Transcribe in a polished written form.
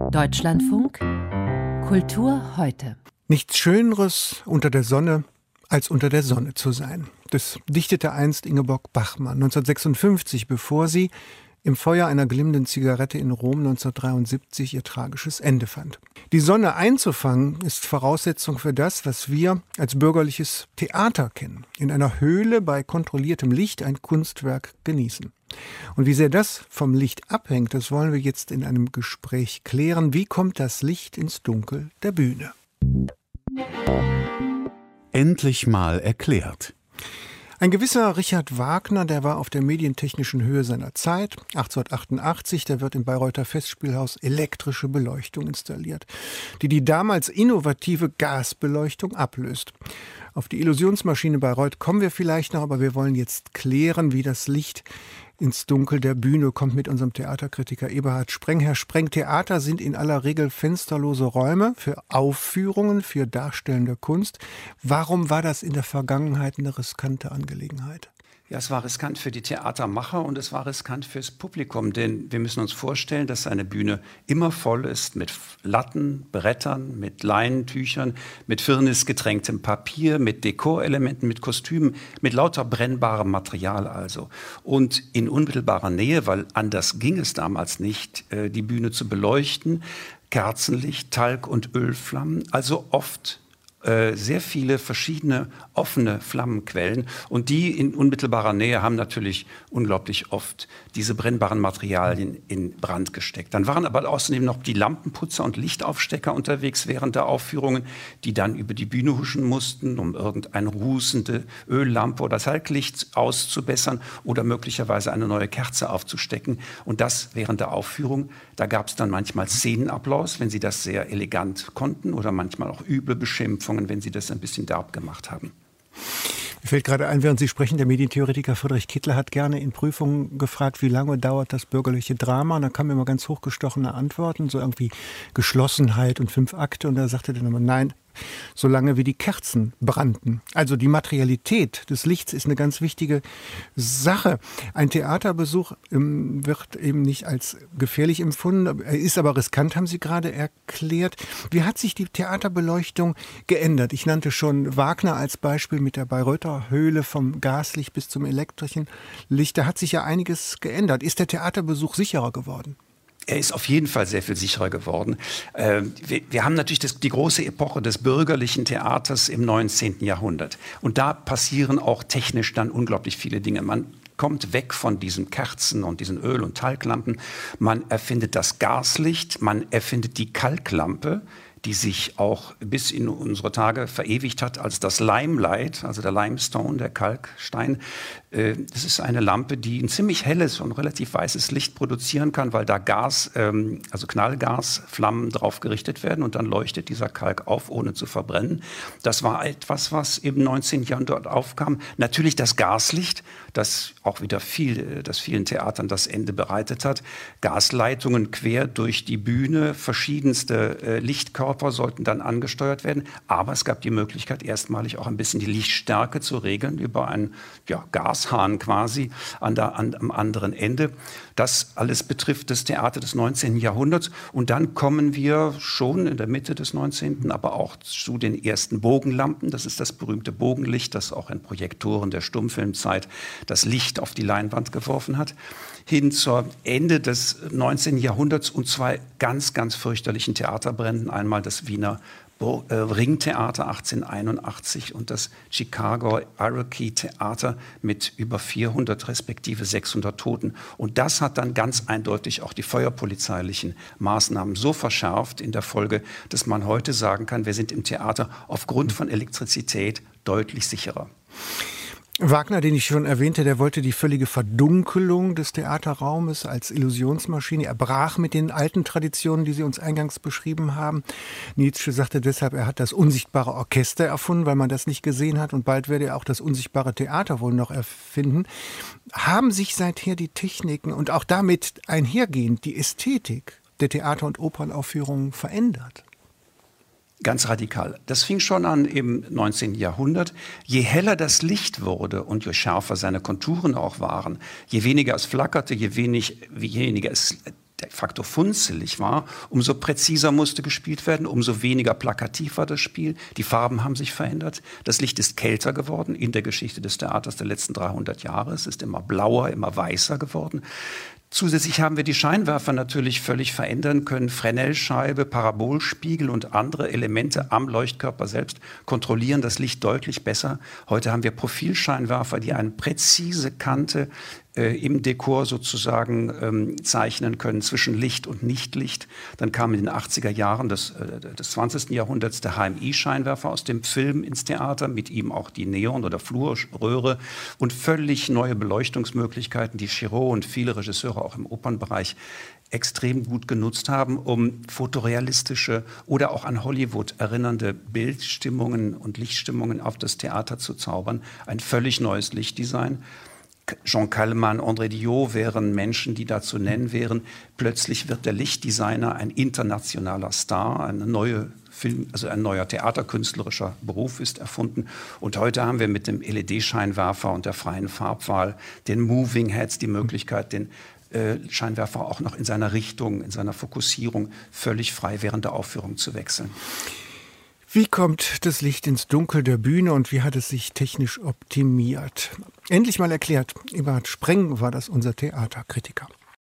Deutschlandfunk Kultur heute. Nichts Schöneres unter der Sonne, als unter der Sonne zu sein. Das dichtete einst Ingeborg Bachmann 1956, bevor sie im Feuer einer glimmenden Zigarette in Rom 1973 ihr tragisches Ende fand. Die Sonne einzufangen ist Voraussetzung für das, was wir als bürgerliches Theater kennen. In einer Höhle bei kontrolliertem Licht ein Kunstwerk genießen. Und wie sehr das vom Licht abhängt, das wollen wir jetzt in einem Gespräch klären. Wie kommt das Licht ins Dunkel der Bühne? Endlich mal erklärt. Ein gewisser Richard Wagner, der war auf der medientechnischen Höhe seiner Zeit. 1888, da wird im Bayreuther Festspielhaus elektrische Beleuchtung installiert, die damals innovative Gasbeleuchtung ablöst. Auf die Illusionsmaschine Bayreuth kommen wir vielleicht noch, aber wir wollen jetzt klären, wie das Licht ins Dunkel der Bühne kommt mit unserem Theaterkritiker Eberhard Spreng. Herr Spreng, Theater sind in aller Regel fensterlose Räume für Aufführungen, für darstellende Kunst. Warum war das in der Vergangenheit eine riskante Angelegenheit? Ja, es war riskant für die Theatermacher und es war riskant fürs Publikum, denn wir müssen uns vorstellen, dass eine Bühne immer voll ist mit Latten, Brettern, mit Leinentüchern, mit firnisgetränktem Papier, mit Dekorelementen, mit Kostümen, mit lauter brennbarem Material also. Und in unmittelbarer Nähe, weil anders ging es damals nicht, die Bühne zu beleuchten, Kerzenlicht, Talg- und Ölflammen, also oft sehr viele verschiedene offene Flammenquellen und die in unmittelbarer Nähe haben natürlich unglaublich oft diese brennbaren Materialien in Brand gesteckt. Dann waren aber außerdem noch die Lampenputzer und Lichtaufstecker unterwegs während der Aufführungen, die dann über die Bühne huschen mussten, um irgendeine rußende Öllampe oder Talglicht auszubessern oder möglicherweise eine neue Kerze aufzustecken. Und das während der Aufführung. Da gab es dann manchmal Szenenapplaus, wenn sie das sehr elegant konnten oder manchmal auch üble Beschimpfungen, wenn sie das ein bisschen derb gemacht haben. Mir fällt gerade ein, während Sie sprechen, der Medientheoretiker Friedrich Kittler hat gerne in Prüfungen gefragt, wie lange dauert das bürgerliche Drama? Und da kamen immer ganz hochgestochene Antworten, so irgendwie Geschlossenheit und 5 Akte. Und da sagte er dann immer, nein, solange wie die Kerzen brannten. Also die Materialität des Lichts ist eine ganz wichtige Sache. Ein Theaterbesuch wird eben nicht als gefährlich empfunden, er ist aber riskant, haben Sie gerade erklärt. Wie hat sich die Theaterbeleuchtung geändert? Ich nannte schon Wagner als Beispiel mit der Bayreuther Höhle vom Gaslicht bis zum elektrischen Licht. Da hat sich ja einiges geändert. Ist der Theaterbesuch sicherer geworden? Er ist auf jeden Fall sehr viel sicherer geworden. Wir haben natürlich die große Epoche des bürgerlichen Theaters im 19. Jahrhundert. Und da passieren auch technisch dann unglaublich viele Dinge. Man kommt weg von diesen Kerzen und diesen Öl- und Talglampen. Man erfindet das Gaslicht, man erfindet die Kalklampe, die sich auch bis in unsere Tage verewigt hat als das Limelight, also der Limestone, der Kalkstein. Das ist eine Lampe, die ein ziemlich helles und relativ weißes Licht produzieren kann, weil da Gas, also Knallgasflammen drauf gerichtet werden und dann leuchtet dieser Kalk auf, ohne zu verbrennen. Das war etwas, was im 19. Jahrhundert aufkam. Natürlich das Gaslicht, das auch wieder vielen Theatern das Ende bereitet hat. Gasleitungen quer durch die Bühne, verschiedenste Lichtkörper sollten dann angesteuert werden. Aber es gab die Möglichkeit, erstmalig auch ein bisschen die Lichtstärke zu regeln über einen Gashahn quasi am anderen Ende. Das alles betrifft das Theater des 19. Jahrhunderts. Und dann kommen wir schon in der Mitte des 19., aber auch zu den ersten Bogenlampen. Das ist das berühmte Bogenlicht, das auch in Projektoren der Stummfilmzeit das Licht auf die Leinwand geworfen hat. Hin zur Ende des 19. Jahrhunderts und 2 ganz, ganz fürchterlichen Theaterbränden. Einmal das Wiener Ringtheater 1881 und das Chicago Cherokee Theater mit über 400 respektive 600 Toten. Und das hat dann ganz eindeutig auch die feuerpolizeilichen Maßnahmen so verschärft in der Folge, dass man heute sagen kann, wir sind im Theater aufgrund von Elektrizität deutlich sicherer. Wagner, den ich schon erwähnte, der wollte die völlige Verdunkelung des Theaterraumes als Illusionsmaschine. Er brach mit den alten Traditionen, die Sie uns eingangs beschrieben haben. Nietzsche sagte deshalb, er hat das unsichtbare Orchester erfunden, weil man das nicht gesehen hat. Und bald werde er auch das unsichtbare Theater wohl noch erfinden. Haben sich seither die Techniken und auch damit einhergehend die Ästhetik der Theater- und Opernaufführungen verändert? Ganz radikal. Das fing schon an im 19. Jahrhundert. Je heller das Licht wurde und je schärfer seine Konturen auch waren, je weniger es flackerte, je weniger es de facto funzelig war, umso präziser musste gespielt werden, umso weniger plakativ war das Spiel. Die Farben haben sich verändert. Das Licht ist kälter geworden in der Geschichte des Theaters der letzten 300 Jahre. Es ist immer blauer, immer weißer geworden. Zusätzlich haben wir die Scheinwerfer natürlich völlig verändern können. Fresnel-Scheibe, Parabolspiegel und andere Elemente am Leuchtkörper selbst kontrollieren das Licht deutlich besser. Heute haben wir Profilscheinwerfer, die eine präzise Kante im Dekor sozusagen zeichnen können zwischen Licht und Nichtlicht. Dann kam in den 80er Jahren des 20. Jahrhunderts der HMI-Scheinwerfer aus dem Film ins Theater, mit ihm auch die Neon- oder Fluorröhre und völlig neue Beleuchtungsmöglichkeiten, die Giraud und viele Regisseure auch im Opernbereich extrem gut genutzt haben, um fotorealistische oder auch an Hollywood erinnernde Bildstimmungen und Lichtstimmungen auf das Theater zu zaubern. Ein völlig neues Lichtdesign. Jean Kallman, André Diot wären Menschen, die da zu nennen wären. Plötzlich wird der Lichtdesigner ein internationaler Star, ein neuer theaterkünstlerischer Beruf ist erfunden. Und heute haben wir mit dem LED-Scheinwerfer und der freien Farbwahl, den Moving Heads, die Möglichkeit, den Scheinwerfer auch noch in seiner Richtung, in seiner Fokussierung völlig frei während der Aufführung zu wechseln. Wie kommt das Licht ins Dunkel der Bühne und wie hat es sich technisch optimiert? Endlich mal erklärt. Eberhard Spreng war das, unser Theaterkritiker.